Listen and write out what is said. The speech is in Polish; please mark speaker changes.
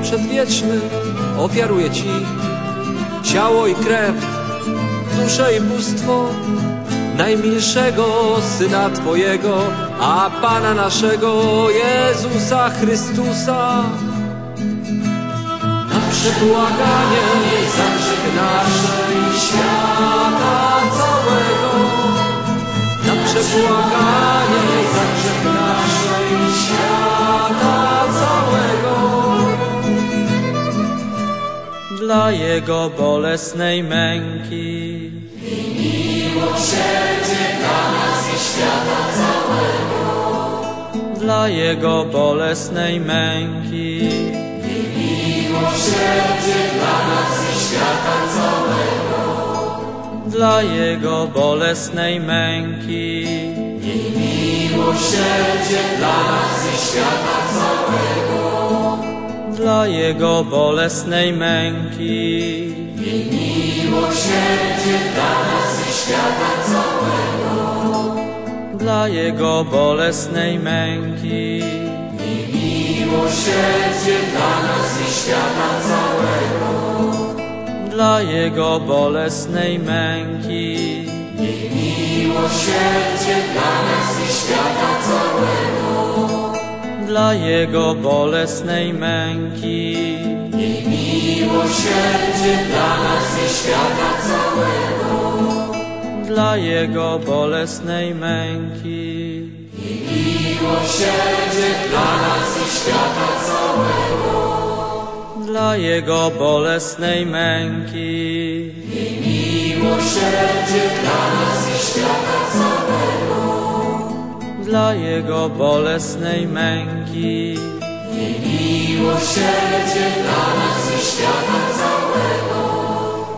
Speaker 1: przedwieczny, ofiaruję Ci ciało i krew, duszę i bóstwo najmilszego Syna Twojego, a Pana naszego Jezusa Chrystusa, na przebłaganie za grzechy nasze i świata całego, na przebłaganie za grzechy nasze i świata całego.
Speaker 2: Dla Jego bolesnej męki
Speaker 3: i miłosierdzie dla nas i świata całego.
Speaker 2: Dla Jego bolesnej męki
Speaker 3: i miłosierdzie dla nas i świata całego.
Speaker 2: Dla Jego bolesnej męki
Speaker 3: i miłosierdzie dla nas i świata całego.
Speaker 2: Dla Jego bolesnej męki
Speaker 3: i miłosierdzie dla nas i świata całego.
Speaker 2: Dla Jego bolesnej męki
Speaker 3: i miłosierdzie dla nas i świata całego.
Speaker 2: Dla Jego bolesnej męki
Speaker 3: i miłosierdzie dla nas i świata całego.
Speaker 2: Dla Jego bolesnej męki
Speaker 3: i miłosierdzie dla nas i świata całego.
Speaker 2: Dla Jego bolesnej męki
Speaker 3: i miłosierdzie dla nas i świata całego.
Speaker 2: Dla Jego bolesnej męki
Speaker 3: i miłosierdzie dla nas i świata całego.
Speaker 2: Dla Jego bolesnej męki
Speaker 3: i miłosierdzie dla nas i świata